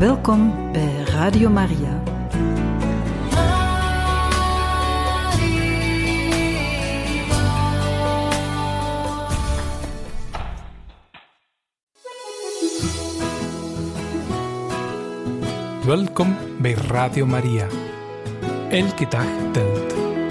Welkom bij Radio Maria. Welkom bij Radio Maria. Elke dag telt.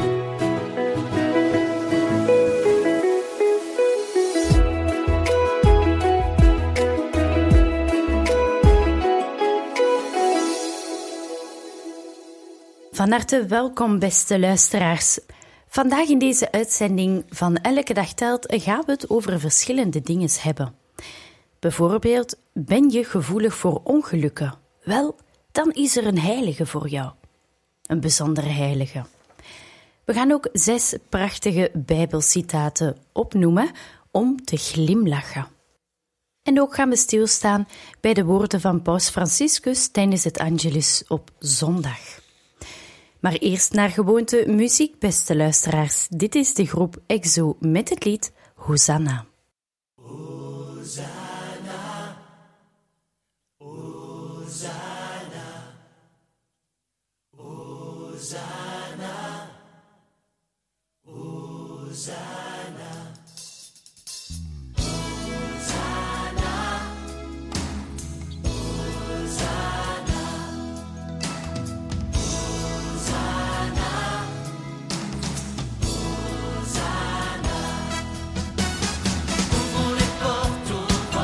Van harte welkom, beste luisteraars. Vandaag in deze uitzending van Elke Dag Telt gaan we het over verschillende dingen hebben. Bijvoorbeeld, ben je gevoelig voor ongelukken? Wel, dan is er een heilige voor jou. Een bijzondere heilige. We gaan ook 6 prachtige Bijbelcitaten opnoemen om te glimlachen. En ook gaan we stilstaan bij de woorden van Paus Franciscus tijdens het Angelus op zondag. Maar eerst naar gewoonte muziek, beste luisteraars. Dit is de groep EXO met het lied Hosanna. Hosanna, Hosanna, Hosanna, Hosanna. Ouvrons les portes au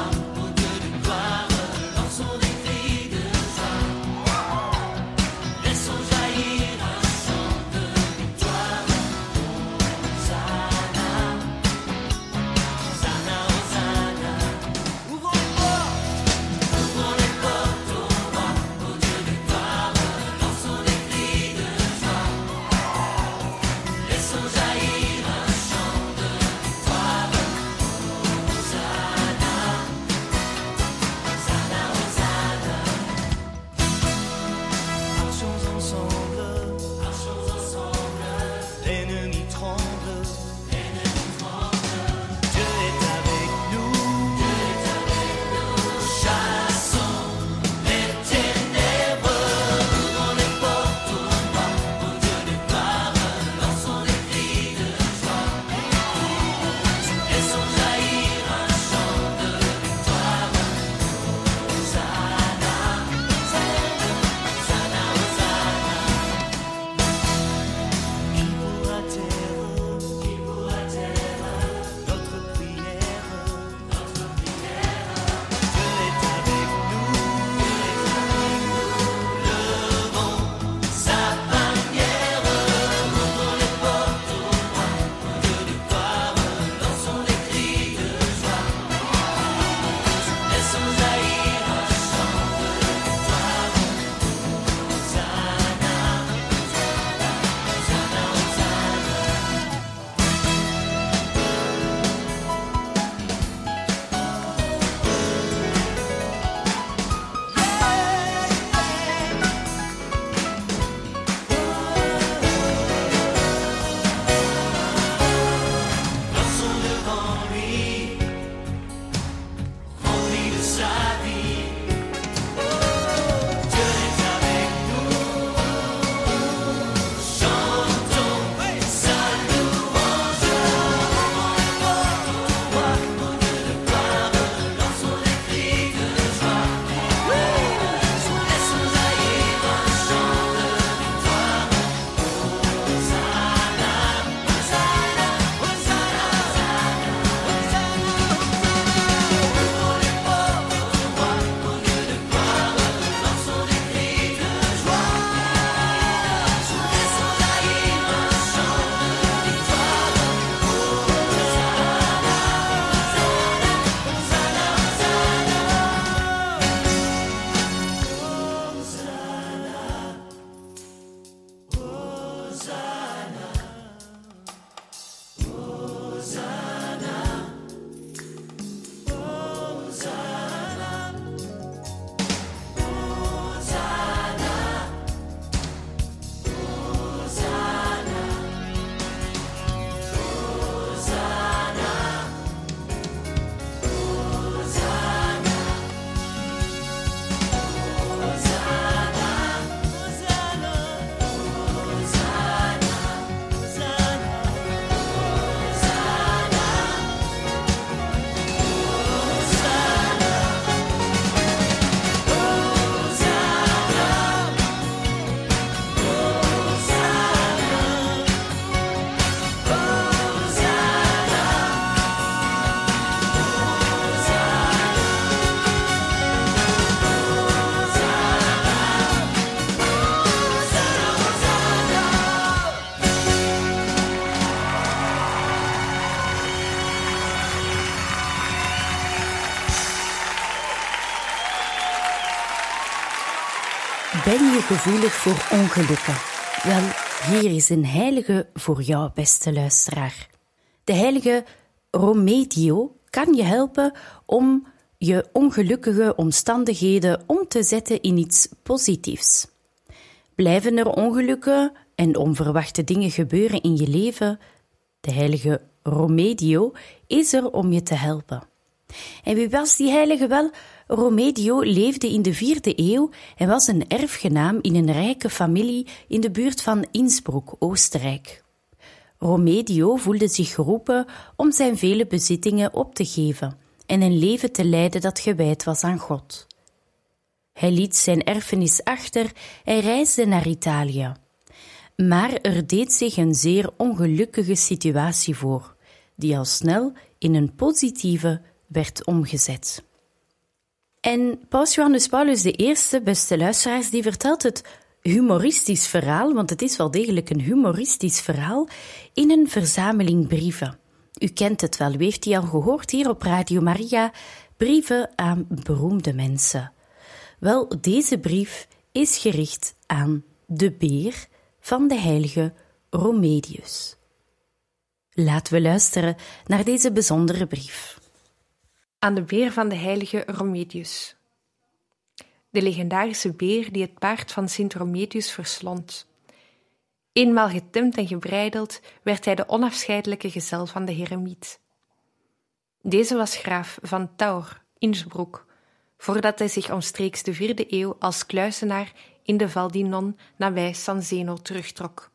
Ben je gevoelig voor ongelukken? Wel, hier is een heilige voor jou, beste luisteraar. De heilige Romedio kan je helpen om je ongelukkige omstandigheden om te zetten in iets positiefs. Blijven er ongelukken en onverwachte dingen gebeuren in je leven? De heilige Romedio is er om je te helpen. En wie was die heilige wel? Romedio leefde in de 4e eeuw en was een erfgenaam in een rijke familie in de buurt van Innsbruck, Oostenrijk. Romedio voelde zich geroepen om zijn vele bezittingen op te geven en een leven te leiden dat gewijd was aan God. Hij liet zijn erfenis achter en reisde naar Italië. Maar er deed zich een zeer ongelukkige situatie voor, die al snel in een positieve werd omgezet. En Paus Johannes Paulus I, beste luisteraars, die vertelt het humoristisch verhaal, want het is wel degelijk een humoristisch verhaal, in een verzameling brieven. U kent het wel, u heeft die al gehoord hier op Radio Maria, brieven aan beroemde mensen. Wel, deze brief is gericht aan de beer van de heilige Romedius. Laten we luisteren naar deze bijzondere brief. Aan de beer van de heilige Romedius. De legendarische beer die het paard van Sint Romedius verslond. Eenmaal getemd en gebreideld werd hij de onafscheidelijke gezel van de heremiet. Deze was graaf van Taur, Innsbruck, voordat hij zich omstreeks de 4e eeuw als kluizenaar in de Val di Non nabij San Zeno terugtrok.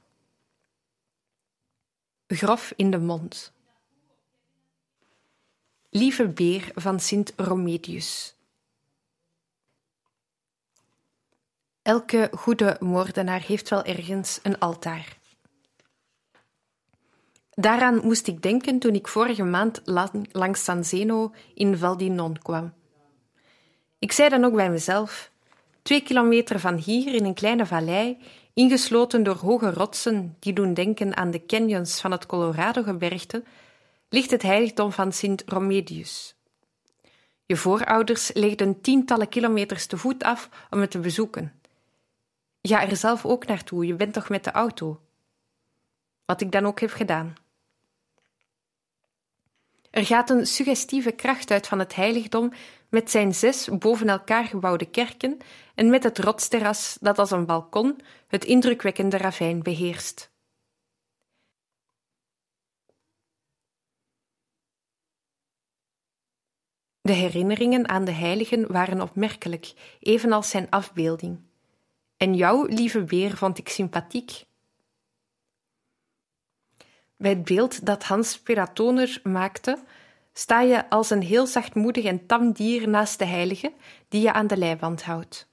Grof in de mond. Lieve beer van Sint Romedius. Elke goede moordenaar heeft wel ergens een altaar. Daaraan moest ik denken toen ik vorige maand langs San Zeno in Val di Non kwam. Ik zei dan ook bij mezelf, 2 kilometer van hier in een kleine vallei, ingesloten door hoge rotsen die doen denken aan de canyons van het Colorado-gebergte, ligt het heiligdom van Sint Romedius. Je voorouders legden tientallen kilometers te voet af om het te bezoeken. Ga er zelf ook naartoe, je bent toch met de auto? Wat ik dan ook heb gedaan. Er gaat een suggestieve kracht uit van het heiligdom met zijn 6 boven elkaar gebouwde kerken en met het rotsterras dat als een balkon het indrukwekkende ravijn beheerst. De herinneringen aan de heiligen waren opmerkelijk, evenals zijn afbeelding. En jou, lieve beer, vond ik sympathiek. Bij het beeld dat Hans Peratoner maakte, sta je als een heel zachtmoedig en tam dier naast de heilige die je aan de leiband houdt.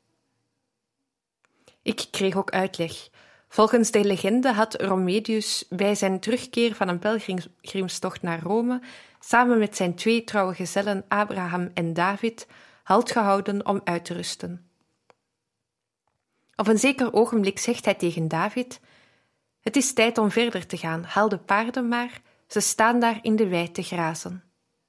Ik kreeg ook uitleg. Volgens de legende had Romedius bij zijn terugkeer van een pelgrimstocht naar Rome samen met zijn 2 trouwe gezellen Abraham en David halt gehouden om uit te rusten. Op een zeker ogenblik zegt hij tegen David: het is tijd om verder te gaan, haal de paarden maar, ze staan daar in de wei te grazen.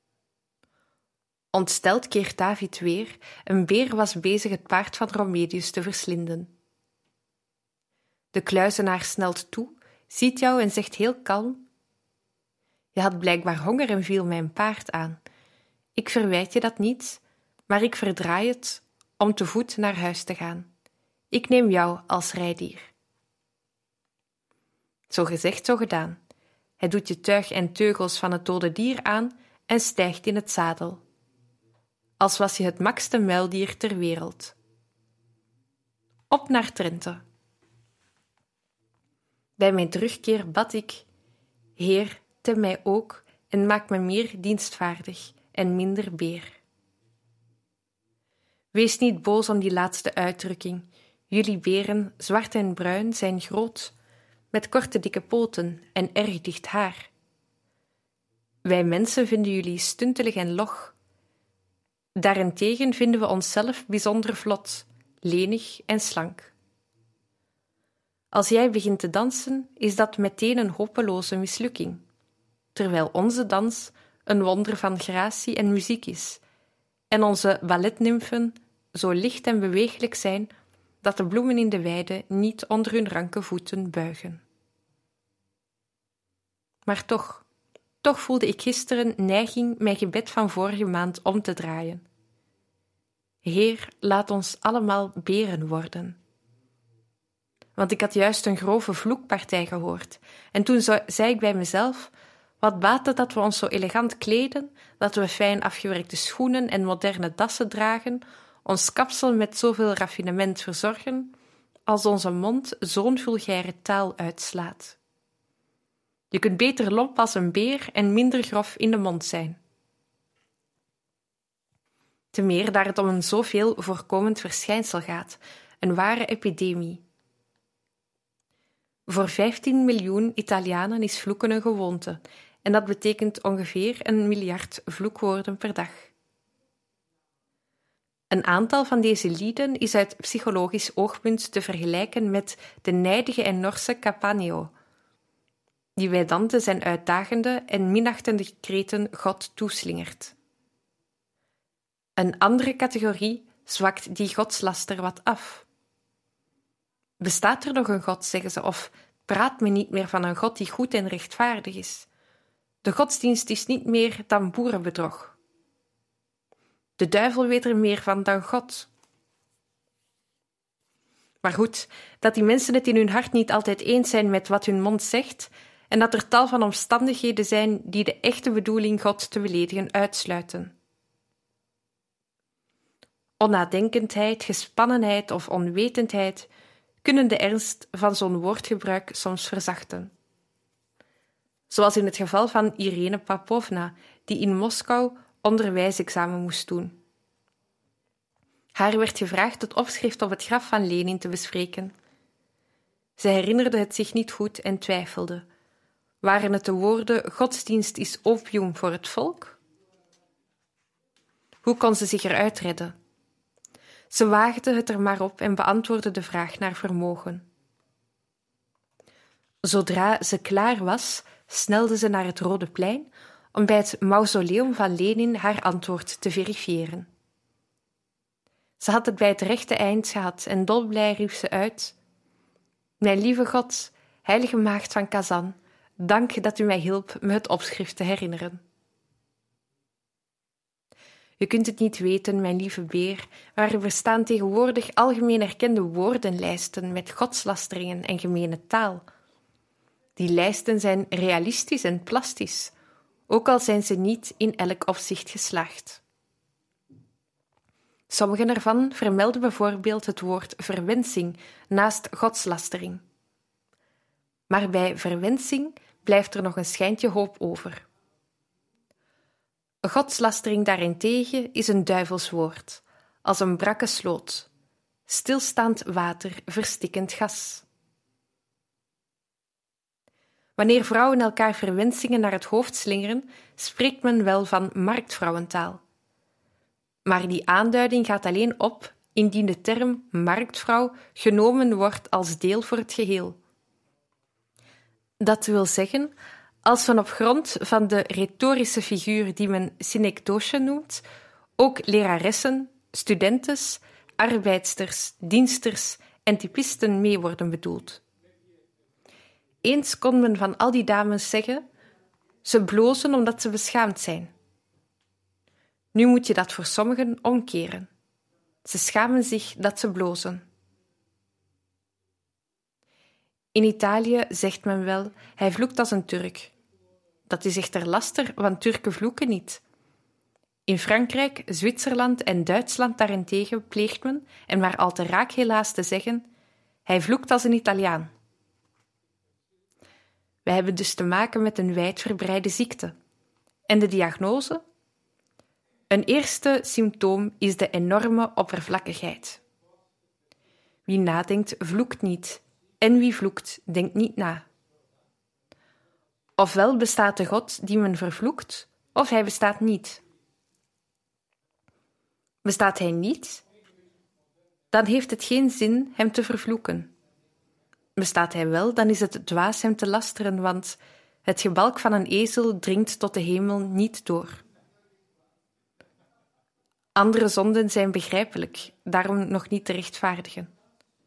Ontsteld keert David weer, een beer was bezig het paard van Romedius te verslinden. De kluizenaar snelt toe, ziet jou en zegt heel kalm: je had blijkbaar honger en viel mijn paard aan. Ik verwijt je dat niet, maar ik verdraai het om te voet naar huis te gaan. Ik neem jou als rijdier. Zo gezegd, zo gedaan. Hij doet je tuig en teugels van het dode dier aan en stijgt in het zadel. Als was je het makste muildier ter wereld. Op naar Trente. Bij mijn terugkeer bad ik: Heer, tem mij ook en maak me meer dienstvaardig en minder beer. Wees niet boos om die laatste uitdrukking. Jullie beren, zwart en bruin, zijn groot, met korte dikke poten en erg dicht haar. Wij mensen vinden jullie stuntelig en log. Daarentegen vinden we onszelf bijzonder vlot, lenig en slank. Als jij begint te dansen, is dat meteen een hopeloze mislukking, terwijl onze dans een wonder van gratie en muziek is, en onze balletnimfen zo licht en beweeglijk zijn dat de bloemen in de weide niet onder hun ranke voeten buigen. Maar toch voelde ik gisteren neiging mijn gebed van vorige maand om te draaien. Heer, laat ons allemaal beren worden. Want ik had juist een grove vloekpartij gehoord, en toen zei ik bij mezelf: wat baat het dat we ons zo elegant kleden, dat we fijn afgewerkte schoenen en moderne dassen dragen, ons kapsel met zoveel raffinement verzorgen, als onze mond zo'n vulgaire taal uitslaat. Je kunt beter lomp als een beer en minder grof in de mond zijn. Te meer daar het om een zoveel voorkomend verschijnsel gaat, een ware epidemie. Voor 15 miljoen Italianen is vloeken een gewoonte, en dat betekent ongeveer 1 miljard vloekwoorden per dag. Een aantal van deze lieden is uit psychologisch oogpunt te vergelijken met de nijdige en norse Capaneo, die bij Dante zijn uitdagende en minachtende kreten God toeslingert. Een andere categorie zwakt die godslaster wat af. Bestaat er nog een God, zeggen ze, of praat men niet meer van een God die goed en rechtvaardig is? De godsdienst is niet meer dan boerenbedrog. De duivel weet er meer van dan God. Maar goed, dat die mensen het in hun hart niet altijd eens zijn met wat hun mond zegt, en dat er tal van omstandigheden zijn die de echte bedoeling God te beledigen uitsluiten. Onnadenkendheid, gespannenheid of onwetendheid kunnen de ernst van zo'n woordgebruik soms verzachten. Zoals in het geval van Irene Papovna, die in Moskou onderwijsexamen moest doen. Haar werd gevraagd het opschrift op het graf van Lenin te bespreken. Zij herinnerde het zich niet goed en twijfelde. Waren het de woorden godsdienst is opium voor het volk? Hoe kon ze zich eruit redden? Ze waagde het er maar op en beantwoordde de vraag naar vermogen. Zodra ze klaar was, snelde ze naar het Rode Plein om bij het mausoleum van Lenin haar antwoord te verifiëren. Ze had het bij het rechte eind gehad en dolblij riep ze uit: Mijn lieve God, heilige maagd van Kazan, dank dat u mij hielp me het opschrift te herinneren. Je kunt het niet weten, mijn lieve beer, maar er bestaan tegenwoordig algemeen erkende woordenlijsten met godslasteringen en gemene taal. Die lijsten zijn realistisch en plastisch, ook al zijn ze niet in elk opzicht geslaagd. Sommige ervan vermelden bijvoorbeeld het woord verwensing naast godslastering. Maar bij verwensing blijft er nog een schijntje hoop over. Godslastering daarentegen is een duivels woord, als een brakke sloot, stilstaand water, verstikkend gas. Wanneer vrouwen elkaar verwensingen naar het hoofd slingeren, spreekt men wel van marktvrouwentaal. Maar die aanduiding gaat alleen op indien de term marktvrouw genomen wordt als deel voor het geheel. Dat wil zeggen, als men op grond van de retorische figuur die men synecdoche noemt, ook leraressen, studentes, arbeidsters, diensters en typisten mee worden bedoeld. Eens kon men van al die dames zeggen: ze blozen omdat ze beschaamd zijn. Nu moet je dat voor sommigen omkeren. Ze schamen zich dat ze blozen. In Italië zegt men wel: hij vloekt als een Turk. Dat is echter laster, want Turken vloeken niet. In Frankrijk, Zwitserland en Duitsland daarentegen pleegt men, en maar al te raak helaas te zeggen: hij vloekt als een Italiaan. Wij hebben dus te maken met een wijdverbreide ziekte. En de diagnose? Een eerste symptoom is de enorme oppervlakkigheid. Wie nadenkt, vloekt niet, en wie vloekt, denkt niet na. Ofwel bestaat de God die men vervloekt, of hij bestaat niet. Bestaat hij niet? Dan heeft het geen zin hem te vervloeken. Bestaat hij wel, dan is het dwaas hem te lasteren, want het gebalk van een ezel dringt tot de hemel niet door. Andere zonden zijn begrijpelijk, daarom nog niet te rechtvaardigen.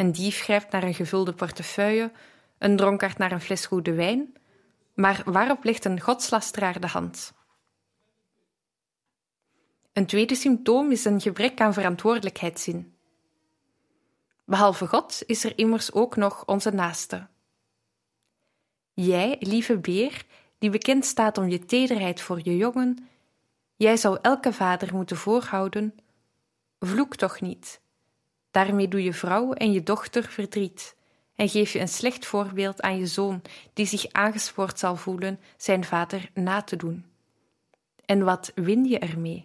Een dief grijpt naar een gevulde portefeuille, een dronkaard naar een fles goede wijn, maar waarop legt een godslasteraar de hand? Een tweede symptoom is een gebrek aan verantwoordelijkheidszin. Behalve God is er immers ook nog onze naaste. Jij, lieve beer, die bekend staat om je tederheid voor je jongen, jij zou elke vader moeten voorhouden: vloek toch niet. Daarmee doe je vrouw en je dochter verdriet en geef je een slecht voorbeeld aan je zoon, die zich aangespoord zal voelen zijn vader na te doen. En wat win je ermee?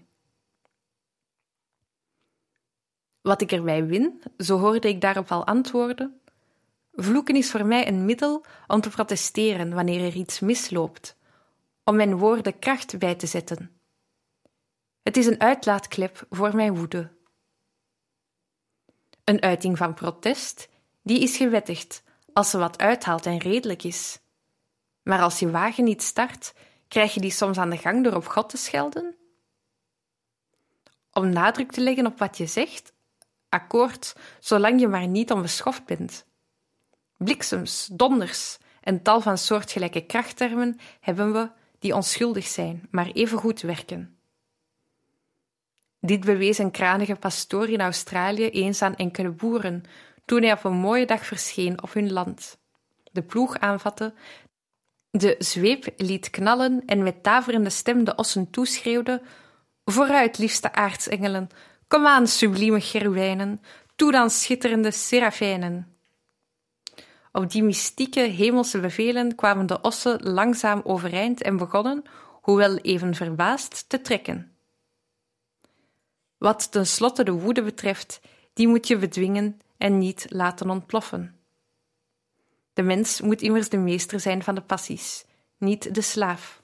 Wat ik erbij win, zo hoorde ik daarop al antwoorden: vloeken is voor mij een middel om te protesteren wanneer er iets misloopt, om mijn woorden kracht bij te zetten. Het is een uitlaatklep voor mijn woede. Een uiting van protest, die is gewettigd als ze wat uithaalt en redelijk is. Maar als je wagen niet start, krijg je die soms aan de gang door op God te schelden? Om nadruk te leggen op wat je zegt, akkoord, zolang je maar niet onbeschoft bent. Bliksems, donders en tal van soortgelijke krachttermen hebben we die onschuldig zijn, maar evengoed werken. Dit bewees een kranige pastoor in Australië eens aan enkele boeren, toen hij op een mooie dag verscheen op hun land. De ploeg aanvatte, de zweep liet knallen en met daverende stem de ossen toeschreeuwde: vooruit, liefste aartsengelen, kom aan, sublieme cherubijnen, toe dan, schitterende serafijnen. Op die mystieke hemelse bevelen kwamen de ossen langzaam overeind en begonnen, hoewel even verbaasd, te trekken. Wat tenslotte de woede betreft, die moet je bedwingen en niet laten ontploffen. De mens moet immers de meester zijn van de passies, niet de slaaf.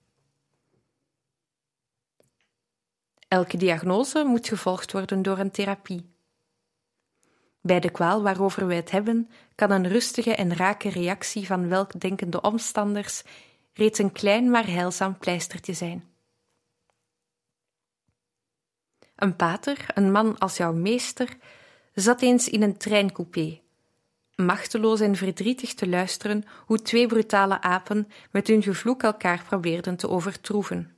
Elke diagnose moet gevolgd worden door een therapie. Bij de kwaal waarover wij het hebben, kan een rustige en rake reactie van weldenkende omstanders reeds een klein maar heilzaam pleistertje zijn. Een pater, een man als jouw meester, zat eens in een treincoupé, machteloos en verdrietig te luisteren hoe twee brutale apen met hun gevloek elkaar probeerden te overtroeven.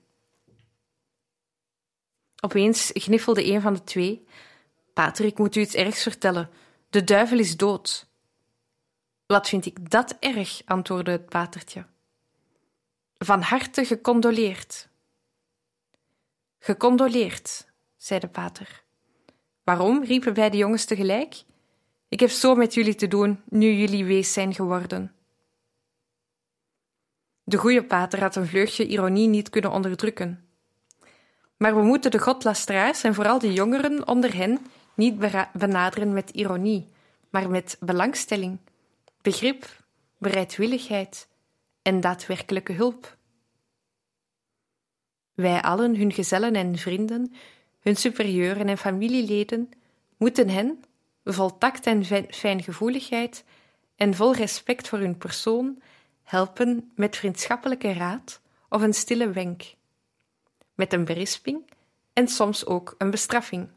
Opeens gniffelde een van de twee: pater, ik moet u iets ergs vertellen. De duivel is dood. Wat vind ik dat erg, antwoordde het patertje. Van harte gecondoleerd. Gecondoleerd, zei de pater. Waarom, riepen beide jongens tegelijk. Ik heb zo met jullie te doen, nu jullie wees zijn geworden. De goeie pater had een vleugje ironie niet kunnen onderdrukken. Maar we moeten de godlasteraars en vooral de jongeren onder hen niet benaderen met ironie, maar met belangstelling, begrip, bereidwilligheid en daadwerkelijke hulp. Wij allen, hun gezellen en vrienden, hun superieuren en familieleden, moeten hen, vol tact en fijngevoeligheid en vol respect voor hun persoon, helpen met vriendschappelijke raad of een stille wenk, met een berisping en soms ook een bestraffing.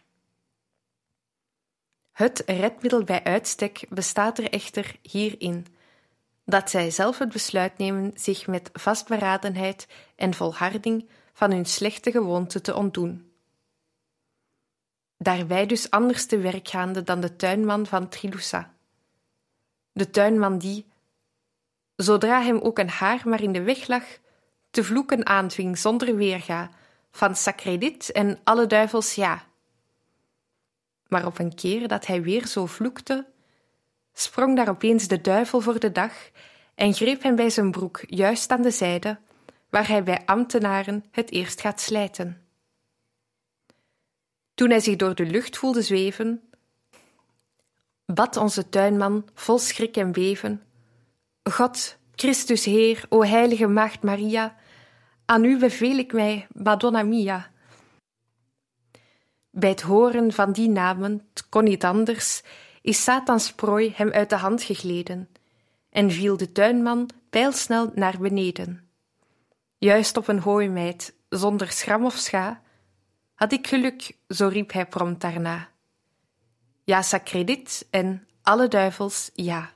Het redmiddel bij uitstek bestaat er echter hierin, dat zij zelf het besluit nemen zich met vastberadenheid en volharding van hun slechte gewoonte te ontdoen. Daarbij dus anders te werk gaande dan de tuinman van Trilussa. De tuinman die, zodra hem ook een haar maar in de weg lag, te vloeken aanving zonder weerga, van sacredit en alle duivels ja. Maar op een keer dat hij weer zo vloekte, sprong daar opeens de duivel voor de dag en greep hem bij zijn broek juist aan de zijde, waar hij bij ambtenaren het eerst gaat slijten. Toen hij zich door de lucht voelde zweven, bad onze tuinman vol schrik en beven: God, Christus Heer, o heilige Maagd Maria, aan u beveel ik mij, Madonna mia. Bij het horen van die namen, het kon niet anders, is Satans prooi hem uit de hand gegleden en viel de tuinman pijlsnel naar beneden. Juist op een hooimeid, zonder schram of scha, had ik geluk, zo riep hij prompt daarna. Ja, sacredit en alle duivels, ja.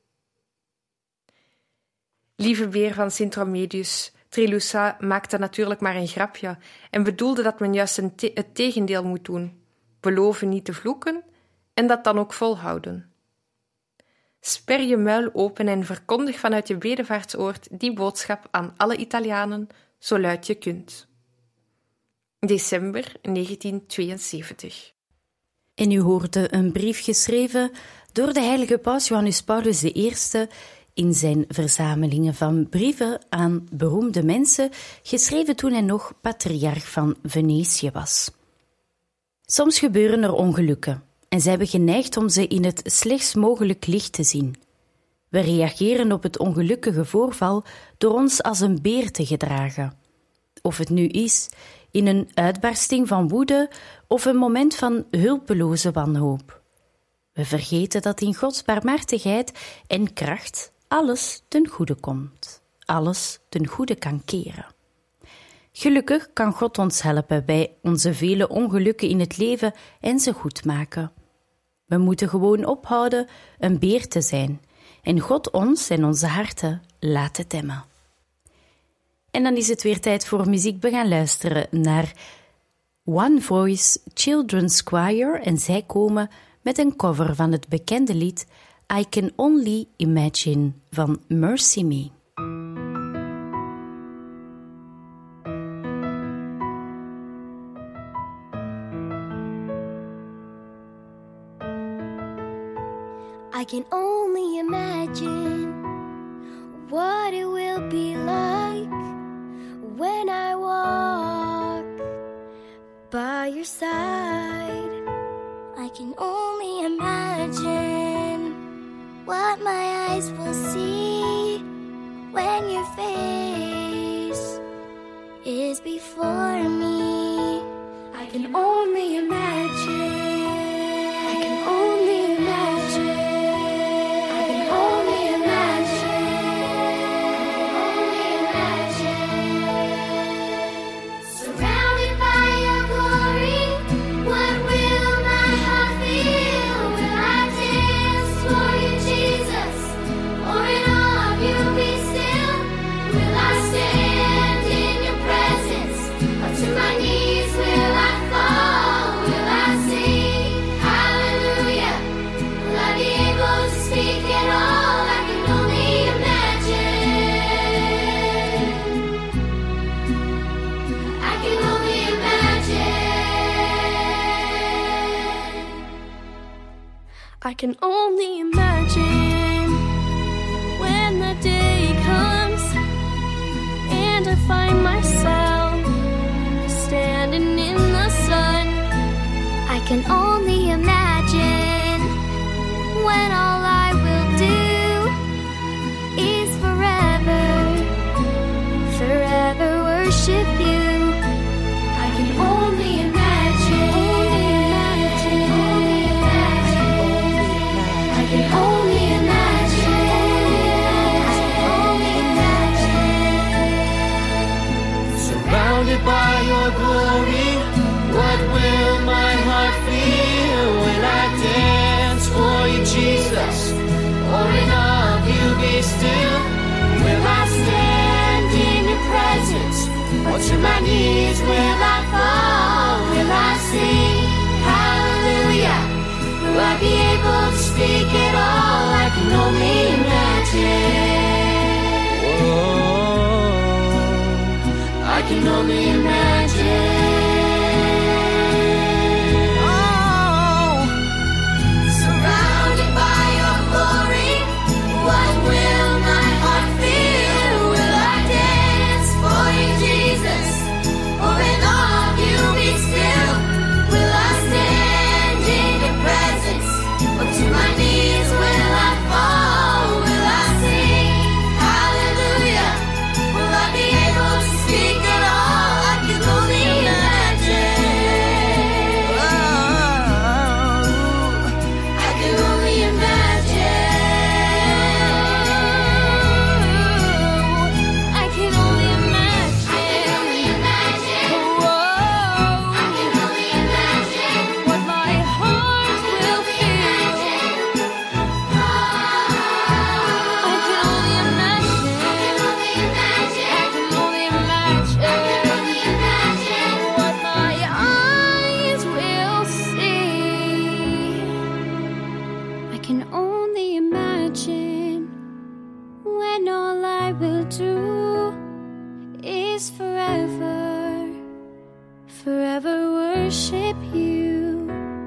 Lieve beer van Sint-Romedius, Trilussa maakte natuurlijk maar een grapje en bedoelde dat men juist het tegendeel moet doen. Beloven niet te vloeken en dat dan ook volhouden. Sper je muil open en verkondig vanuit je bedevaartsoord die boodschap aan alle Italianen, zo luid je kunt. December 1972. En u hoorde een brief geschreven door de heilige paus Johannes Paulus I in zijn verzamelingen van brieven aan beroemde mensen, geschreven toen hij nog patriarch van Venetië was. Soms gebeuren er ongelukken en zijn we geneigd om ze in het slechtst mogelijk licht te zien. We reageren op het ongelukkige voorval door ons als een beer te gedragen. Of het nu is in een uitbarsting van woede of een moment van hulpeloze wanhoop. We vergeten dat in Gods barmhartigheid en kracht alles ten goede komt, alles ten goede kan keren. Gelukkig kan God ons helpen bij onze vele ongelukken in het leven en ze goed maken. We moeten gewoon ophouden een beer te zijn en God ons en onze harten laten temmen. En dan is het weer tijd voor muziek. We gaan luisteren naar One Voice Children's Choir en zij komen met een cover van het bekende lied I Can Only Imagine van Mercy Me. I can only imagine what it will be like when I walk by your side. I can only imagine what my eyes will see when your face is before me. I can only imagine. I can only imagine. I can only imagine. Only imagine. Surrounded by your glory, what will my heart feel? Will I dance for you, Jesus? Or in awe of you be still? Will I stand in your presence? Up to my knees will I fall? Will I sing hallelujah? Will I be able to speak at all? I can only imagine. I can only imagine. I can only imagine when the day comes and I find myself standing in the sun. I can only imagine when all I will do is forever, forever worship you. I can only imagine. Only imagine. I can only imagine. I can only imagine. Surrounded by your glory, what will my heart feel? Will I dance for you, Jesus? Or in awe of you be still? Will I stand in your presence? Or to my knees will I fall? Will I sing hallelujah? Will I be able to speak at all? I can only imagine. Whoa, I can only imagine. Oh, surrounded by your glory, what will my heart feel? Will I dance for you, Jesus? Or in awe of you be still? Will I stand in your presence? Or to my knees will I fall? Will I sing hallelujah? Will I be able to speak at all? I can worship you.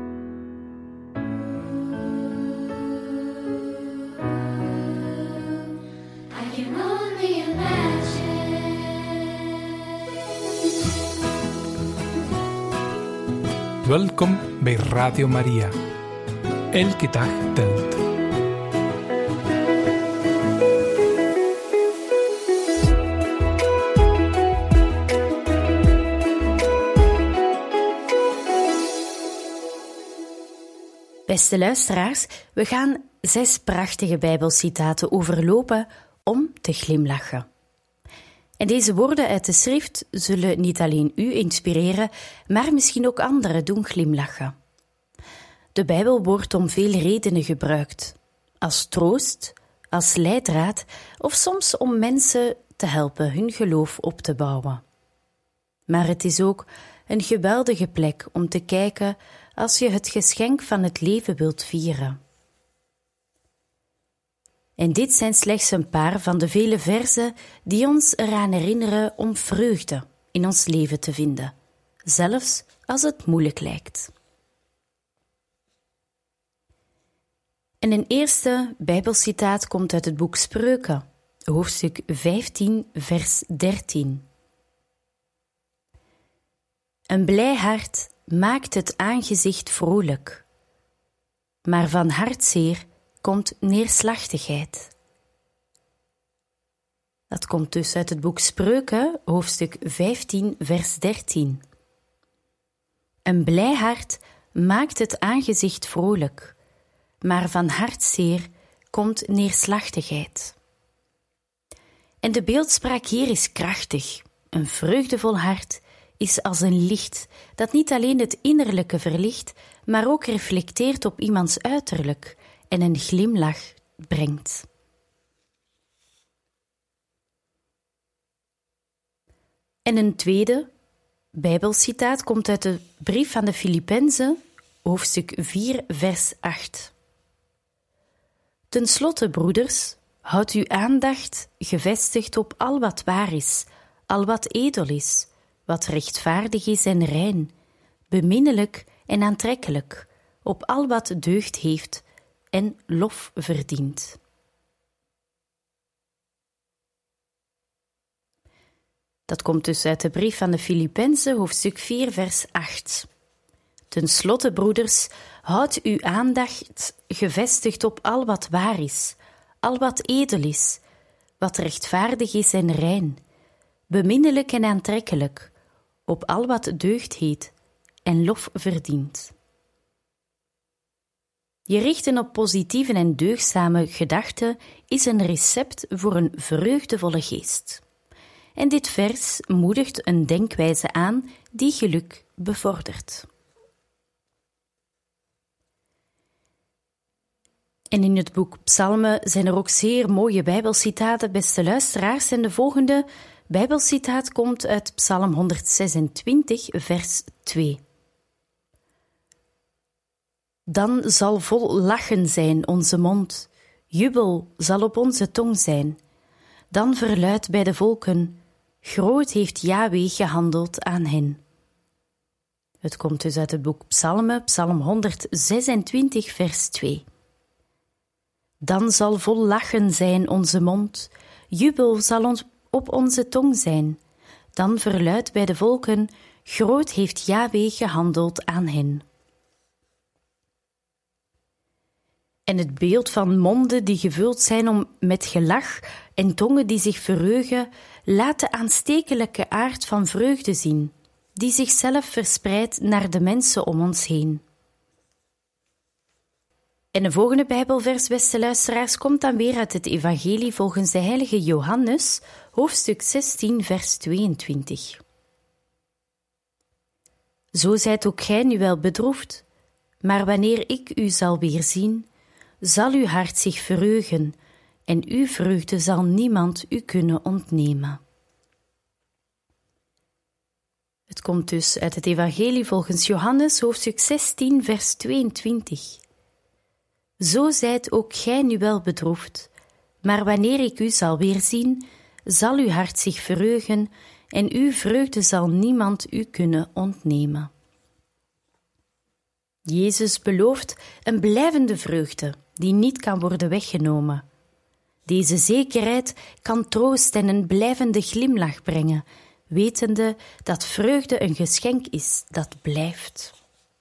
I can only imagine. Welkom bij Radio Maria. Elke dag telt. Beste luisteraars, we gaan 6 prachtige Bijbelcitaten overlopen om te glimlachen. En deze woorden uit de schrift zullen niet alleen u inspireren, maar misschien ook anderen doen glimlachen. De Bijbel wordt om veel redenen gebruikt. Als troost, als leidraad of soms om mensen te helpen hun geloof op te bouwen. Maar het is ook een geweldige plek om te kijken als je het geschenk van het leven wilt vieren. En dit zijn slechts een paar van de vele verzen die ons eraan herinneren om vreugde in ons leven te vinden, zelfs als het moeilijk lijkt. En een eerste Bijbelcitaat komt uit het boek Spreuken, hoofdstuk 15, vers 13. Een blij hart maakt het aangezicht vrolijk, maar van hartzeer komt neerslachtigheid. Dat komt dus uit het boek Spreuken, hoofdstuk 15, vers 13. Een blij hart maakt het aangezicht vrolijk, maar van hartzeer komt neerslachtigheid. En de beeldspraak hier is krachtig. Een vreugdevol hart is als een licht dat niet alleen het innerlijke verlicht, maar ook reflecteert op iemands uiterlijk en een glimlach brengt. En een tweede Bijbelcitaat komt uit de brief aan de Filippenzen, hoofdstuk 4, vers 8. Ten slotte, broeders, houd uw aandacht gevestigd op al wat waar is, al wat edel is, wat rechtvaardig is en rein, beminnelijk en aantrekkelijk, op al wat deugd heeft en lof verdient. Dat komt dus uit de brief aan de Filippenzen, hoofdstuk 4, vers 8. Ten slotte, broeders, houd uw aandacht gevestigd op al wat waar is, al wat edel is, wat rechtvaardig is en rein, beminnelijk en aantrekkelijk, op al wat deugd heet en lof verdient. Je richten op positieve en deugdzame gedachten is een recept voor een vreugdevolle geest. En dit vers moedigt een denkwijze aan die geluk bevordert. En in het boek Psalmen zijn er ook zeer mooie Bijbelcitaten, beste luisteraars. En de volgende Bijbelcitaat komt uit Psalm 126, vers 2. Dan zal vol lachen zijn onze mond, jubel zal op onze tong zijn. Dan verluidt bij de volken, groot heeft Yahweh gehandeld aan hen. Het komt dus uit het boek Psalmen, Psalm 126, vers 2. Dan zal vol lachen zijn onze mond, jubel zal op onze tong zijn. Dan verluidt bij de volken, groot heeft Yahweh gehandeld aan hen. En het beeld van monden die gevuld zijn met gelach en tongen die zich verheugen, laat de aanstekelijke aard van vreugde zien, die zichzelf verspreidt naar de mensen om ons heen. En de volgende Bijbelvers, beste luisteraars, komt dan weer uit het Evangelie volgens de heilige Johannes, hoofdstuk 16, vers 22. Zo zijt ook gij nu wel bedroefd, maar wanneer ik u zal weerzien, zal uw hart zich verheugen en uw vreugde zal niemand u kunnen ontnemen. Het komt dus uit het Evangelie volgens Johannes, hoofdstuk 16, vers 22. Zo zijt ook gij nu wel bedroefd, maar wanneer ik u zal weerzien, zal uw hart zich verheugen en uw vreugde zal niemand u kunnen ontnemen. Jezus belooft een blijvende vreugde die niet kan worden weggenomen. Deze zekerheid kan troost en een blijvende glimlach brengen, wetende dat vreugde een geschenk is dat blijft.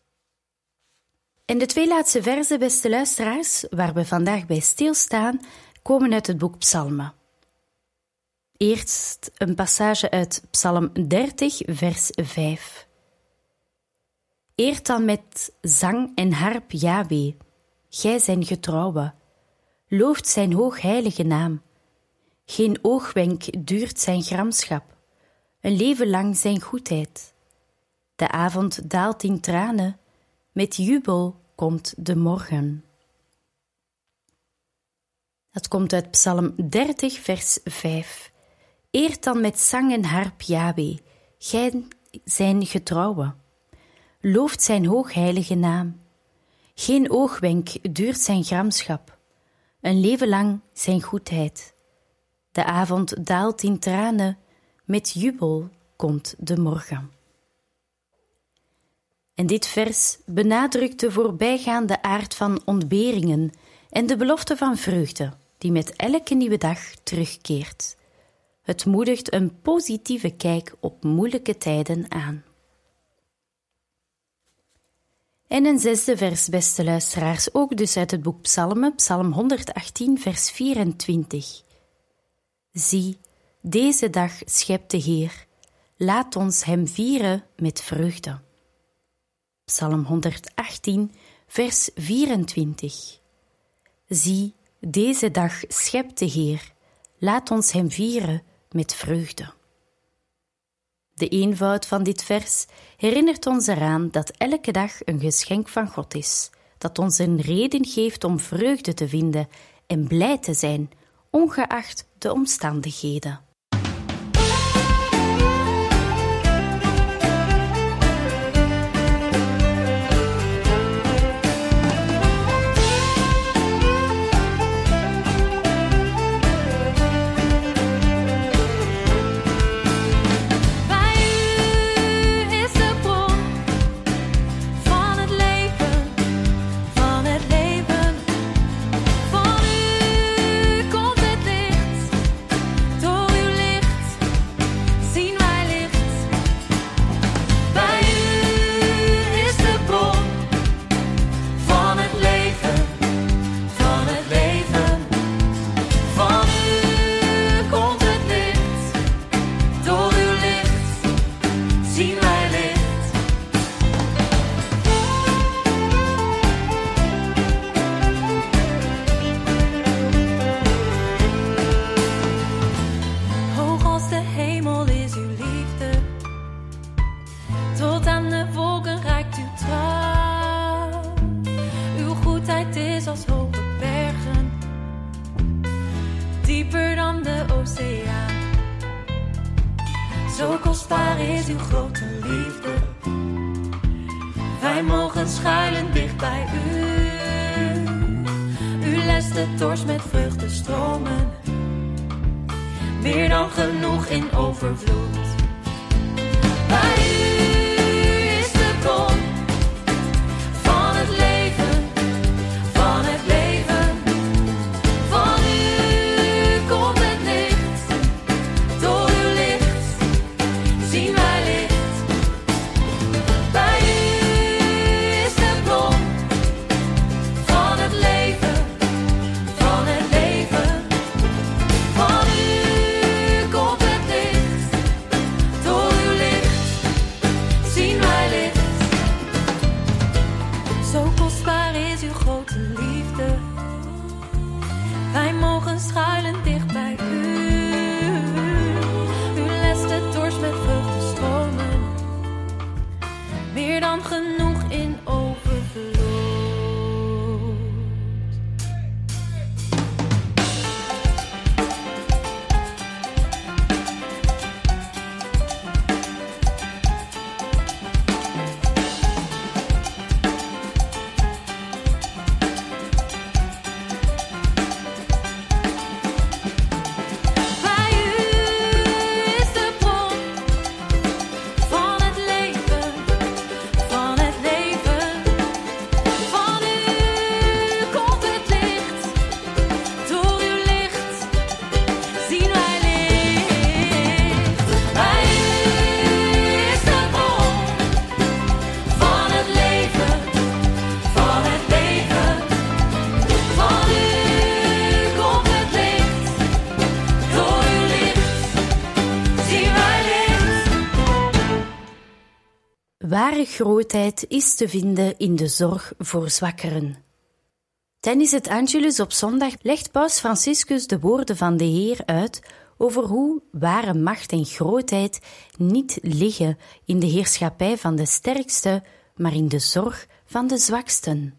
En de 2 laatste verzen, beste luisteraars, waar we vandaag bij stilstaan, komen uit het boek Psalmen. Eerst een passage uit Psalm 30, vers 5. Eert dan met zang en harp Yahweh, gij zijn getrouwe. Looft zijn hoogheilige naam. Geen oogwenk duurt zijn gramschap, een leven lang zijn goedheid. De avond daalt in tranen, met jubel komt de morgen. Dat komt uit Psalm 30, vers 5. Eert dan met zang en harp Yahweh, gij zijn getrouwe. Looft zijn hoogheilige naam. Geen oogwenk duurt zijn gramschap, een leven lang zijn goedheid. De avond daalt in tranen, met jubel komt de morgen. En dit vers benadrukt de voorbijgaande aard van ontberingen en de belofte van vreugde, die met elke nieuwe dag terugkeert. Het moedigt een positieve kijk op moeilijke tijden aan. En een 6e vers, beste luisteraars, ook dus uit het boek Psalmen, Psalm 118, vers 24. Zie, deze dag schept de Heer, laat ons hem vieren met vreugde. Psalm 118, vers 24. Zie, deze dag schept de Heer, laat ons hem vieren met vreugde. De eenvoud van dit vers herinnert ons eraan dat elke dag een geschenk van God is, dat ons een reden geeft om vreugde te vinden en blij te zijn, ongeacht de omstandigheden. dieper dan de oceaan. Zo kostbaar is uw grote liefde. Wij mogen schuilen dicht bij u. U lest de dorst met vreugde stromen. Meer dan genoeg in overvloed. Bij u is de bron van het leven, van het leven. Van u komt het licht, door uw licht zien wij licht. Bij u is de bron van het leven, van het leven. Van u komt het licht, door uw licht zien wij licht. Zo kostbaar is uw grote liefde. Wij mogen schuilen dicht bij u. U lest de dorst met vreugde stromen. Meer dan genoeg in overvloed. Bij u is de bron van het leven, van het leven. ware grootheid is te vinden in de zorg voor zwakkeren. Tijdens het Angelus op zondag legt paus Franciscus de woorden van de Heer uit over hoe ware macht en grootheid niet liggen in de heerschappij van de sterkste, maar in de zorg van de zwaksten.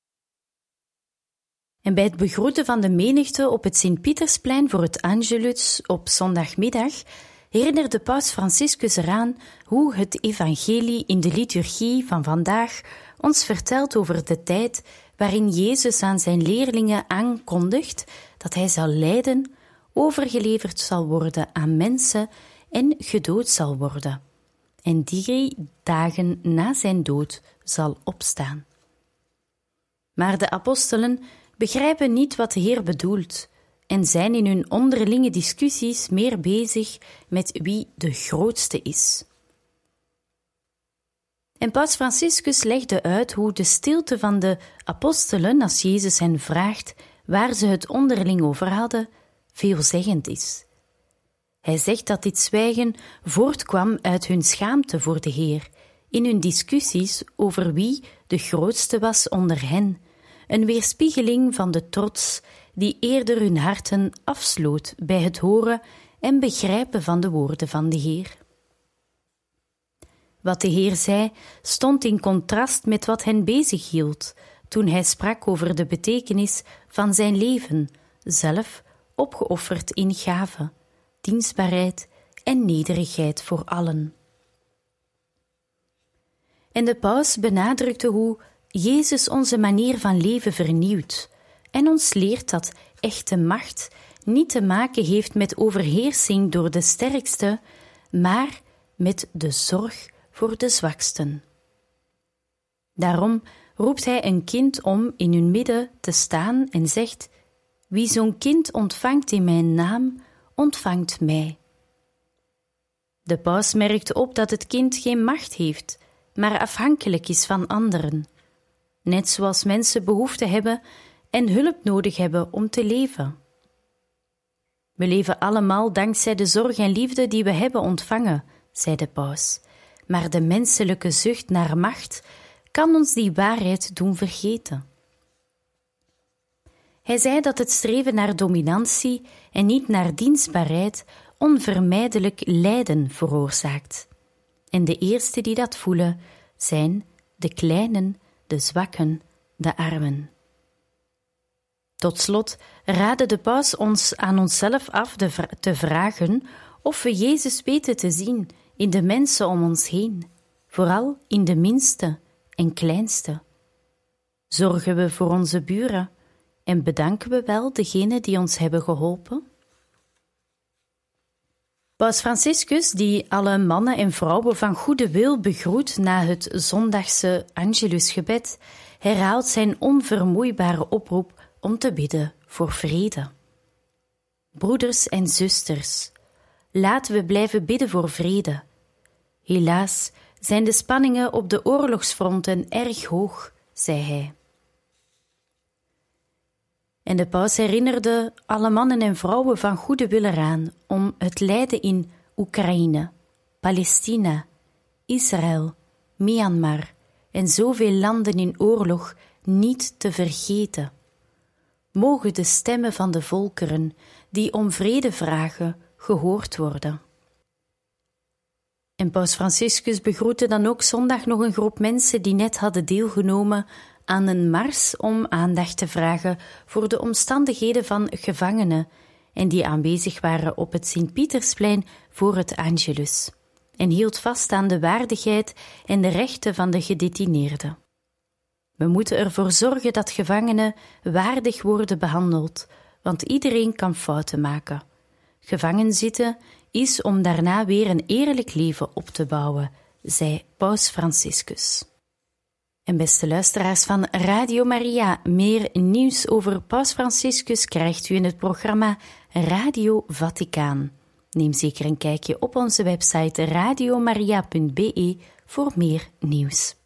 En bij het begroeten van de menigte op het Sint-Pietersplein voor het Angelus op zondagmiddag herinnerde paus Franciscus eraan hoe het evangelie in de liturgie van vandaag ons vertelt over de tijd waarin Jezus aan zijn leerlingen aankondigt dat hij zal lijden, overgeleverd zal worden aan mensen en gedood zal worden, en 3 dagen na zijn dood zal opstaan. Maar de apostelen begrijpen niet wat de Heer bedoelt en zijn in hun onderlinge discussies meer bezig met wie de grootste is. En paus Franciscus legde uit hoe de stilte van de apostelen, als Jezus hen vraagt waar ze het onderling over hadden, veelzeggend is. Hij zegt dat dit zwijgen voortkwam uit hun schaamte voor de Heer, in hun discussies over wie de grootste was onder hen, een weerspiegeling van de trots die eerder hun harten afsloot bij het horen en begrijpen van de woorden van de Heer. Wat de Heer zei, stond in contrast met wat hen bezighield toen hij sprak over de betekenis van zijn leven, zelf opgeofferd in gave, dienstbaarheid en nederigheid voor allen. En de paus benadrukte hoe Jezus onze manier van leven vernieuwt en ons leert dat echte macht niet te maken heeft met overheersing door de sterkste, maar met de zorg voor de zwaksten. Daarom roept hij een kind om in hun midden te staan en zegt: wie zo'n kind ontvangt in mijn naam, ontvangt mij. De paus merkt op dat het kind geen macht heeft, maar afhankelijk is van anderen, net zoals mensen behoefte hebben en hulp nodig hebben om te leven. We leven allemaal dankzij de zorg en liefde die we hebben ontvangen, zei de paus, maar de menselijke zucht naar macht kan ons die waarheid doen vergeten. Hij zei dat het streven naar dominantie en niet naar dienstbaarheid onvermijdelijk lijden veroorzaakt. En de eerste die dat voelen zijn de kleinen, de zwakken, de armen. Tot slot raadde de paus ons aan onszelf af te vragen of we Jezus weten te zien in de mensen om ons heen, vooral in de minste en kleinste. Zorgen we voor onze buren en bedanken we wel degenen die ons hebben geholpen? Paus Franciscus, die alle mannen en vrouwen van goede wil begroet na het zondagse Angelusgebed, herhaalt zijn onvermoeibare oproep om te bidden voor vrede. Broeders en zusters, laten we blijven bidden voor vrede. Helaas zijn de spanningen op de oorlogsfronten erg hoog, zei hij. En de paus herinnerde alle mannen en vrouwen van goede wil eraan om het lijden in Oekraïne, Palestina, Israël, Myanmar en zoveel landen in oorlog niet te vergeten. Mogen de stemmen van de volkeren die om vrede vragen gehoord worden. En paus Franciscus begroette dan ook zondag nog een groep mensen die net hadden deelgenomen aan een mars om aandacht te vragen voor de omstandigheden van gevangenen en die aanwezig waren op het Sint-Pietersplein voor het Angelus en hield vast aan de waardigheid en de rechten van de gedetineerden. We moeten ervoor zorgen dat gevangenen waardig worden behandeld, want iedereen kan fouten maken. Gevangen zitten is om daarna weer een eerlijk leven op te bouwen, zei paus Franciscus. En beste luisteraars van Radio Maria, meer nieuws over paus Franciscus krijgt u in het programma Radio Vaticaan. Neem zeker een kijkje op onze website radiomaria.be voor meer nieuws.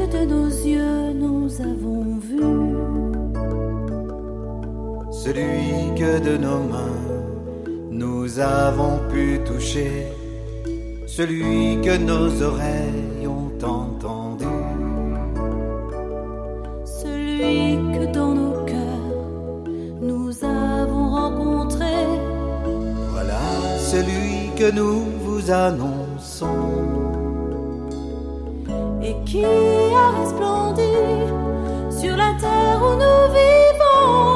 de nos yeux nous avons vu. Celui que de nos mains nous avons pu toucher, celui que nos oreilles ont entendu, Celui que dans nos cœurs nous avons rencontré. voilà celui que nous vous annonçons. Et qui a resplendi sur la terre où nous vivons.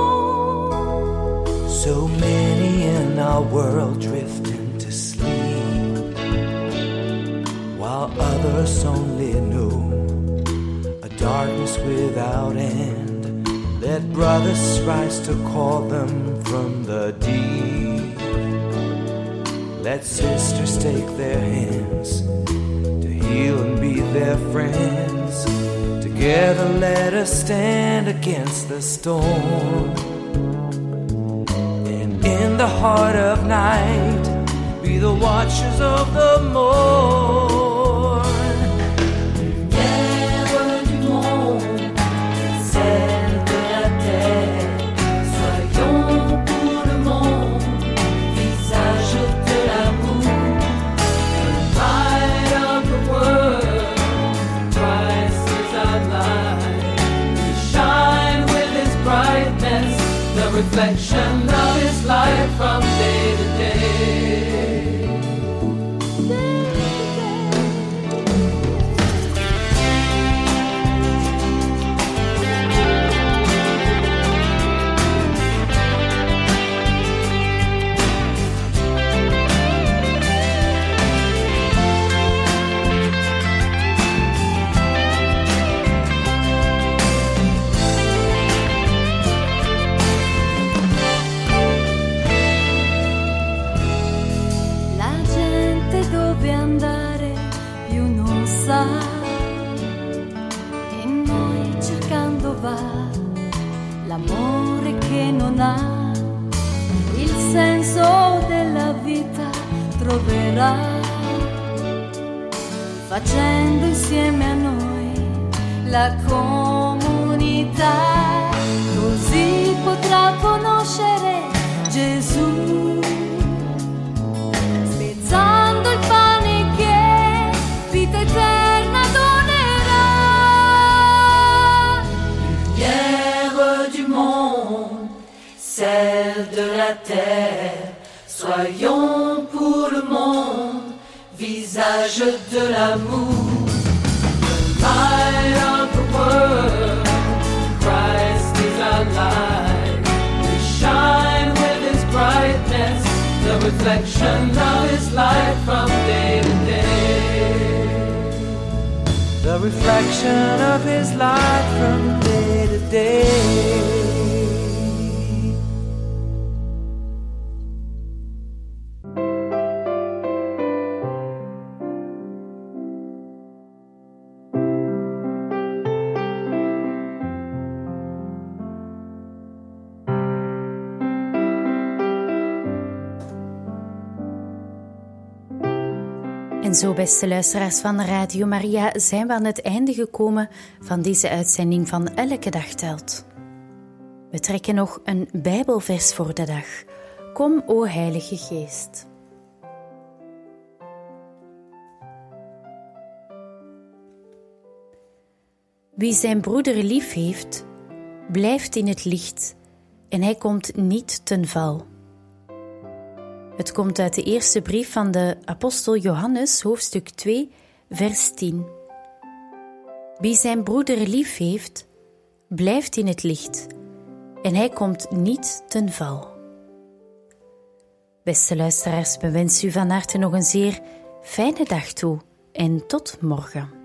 So many in our world drifting to sleep, while others only know a darkness without end. Let brothers rise to call them from the deep. Let sisters take their hands to heal and be their friends. Together let us stand against the storm. And in the heart of night, be the watchers of the morn. Lumière du monde, celle de la terre, soyons pour le monde, visage de l'amour. Light of the world, Christ is our light. We shine with His brightness, the reflection of His light from day to day. La gente dove andare più non sa, e noi cercando va l'amore che non ha, il senso della vita troverà, facendo insieme a noi la comunità, così potrà conoscere Gesù. Spezzando il pane che vita eterna donerà. Lumière du monde, celle de la terre, soyons pour le monde, visage de l'amour. Light of the world, Christ is our light. We shine with His brightness, the reflection of His light from day to day. The reflection of His light from day to day. En zo, beste luisteraars van Radio Maria, zijn we aan het einde gekomen van deze uitzending van Elke Dag Telt. We trekken nog een Bijbelvers voor de dag. Kom, o Heilige Geest. Wie zijn broeder lief heeft, blijft in het licht en hij komt niet ten val. Het komt uit de eerste brief van de apostel Johannes, hoofdstuk 2, vers 10. Wie zijn broeder lief heeft, blijft in het licht en hij komt niet ten val. Beste luisteraars, we wensen u van harte nog een zeer fijne dag toe en tot morgen.